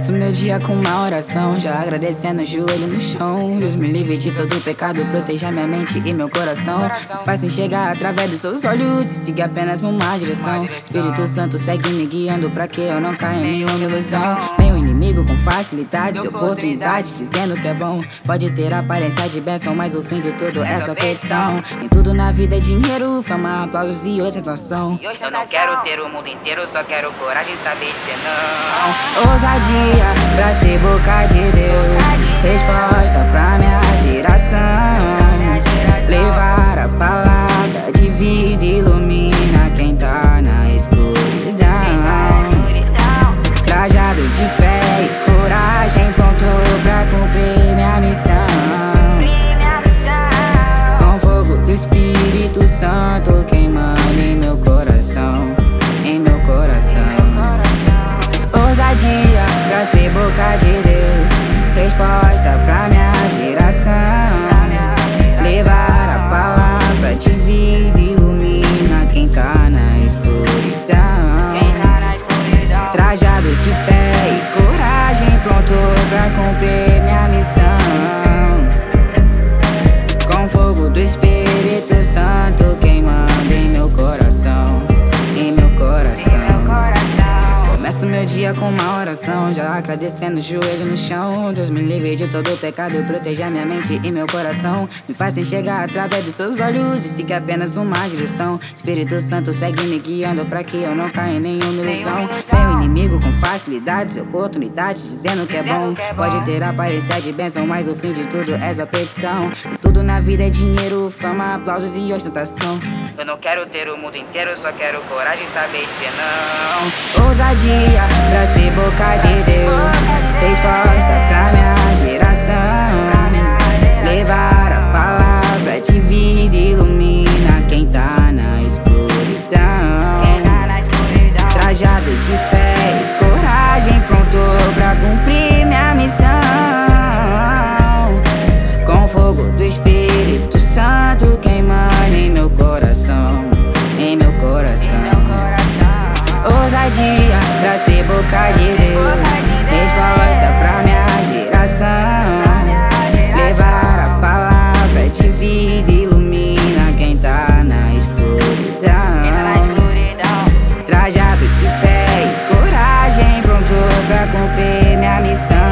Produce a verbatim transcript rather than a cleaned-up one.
Começo meu dia com uma oração, já agradecendo, joelho no chão. Deus me livre de todo pecado, proteja minha mente e meu coração. Me faz enxergar através dos seus olhos e seguir apenas uma direção. Espírito Santo segue me guiando pra que eu não caia em nenhuma ilusão. Meu inimigo com facilidades e oportunidades, dizendo que é bom. Pode ter aparência de bênção, mas o fim de tudo é só petição. Nem tudo na vida é dinheiro, fama, aplausos e ostentação. Eu não quero ter o mundo inteiro, só quero coragem, saber dizer não. Ousadia pra ser boca de Deus, resposta pra minha geração. Levar a palavra de vida, ilumina quem tá na escuridão. Trajado de fé e coragem, pronto pra cumprir minha missão. Com fogo do Espírito Santo queimando em meu coração, em meu coração. Ousadia pra ser boca de Deus, resposta pra minha geração. Levar a palavra de vida, ilumina quem tá na escuridão. Trajado de fé e coragem, pronto pra cumprir minha missão. Com fogo do Espírito Santo queimando em meu coração, em meu coração. Começo meu dia com uma oração, já agradecendo, joelho no chão. Deus me livre de todo pecado, proteja minha mente e meu coração. Me faz enxergar através dos seus olhos e seguir apenas uma direção. Espírito Santo segue me guiando pra que eu não caia em nenhuma ilusão. Meu inimigo com facilidades e oportunidades, dizendo que é bom. Pode ter aparência de bênção, mas o fim de tudo é só petição. E tudo na vida é dinheiro, fama, aplausos e ostentação. Eu não quero ter o mundo inteiro, só quero coragem, saber dizer não. Ousadia pra ser boca de Deus, resposta pra minha geração. Levar a palavra de vida, ilumina quem tá na escuridão. Trajado de fé e coragem, pronto pra cumprir minha missão. Com fogo do Espírito Santo queimando em meu coração, em meu coração. Ousadia pra ser boca de Deus, resposta pra minha geração. Levar a palavra de vida, ilumina quem tá na escuridão. Trajado de fé e coragem, pronto pra cumprir minha missão.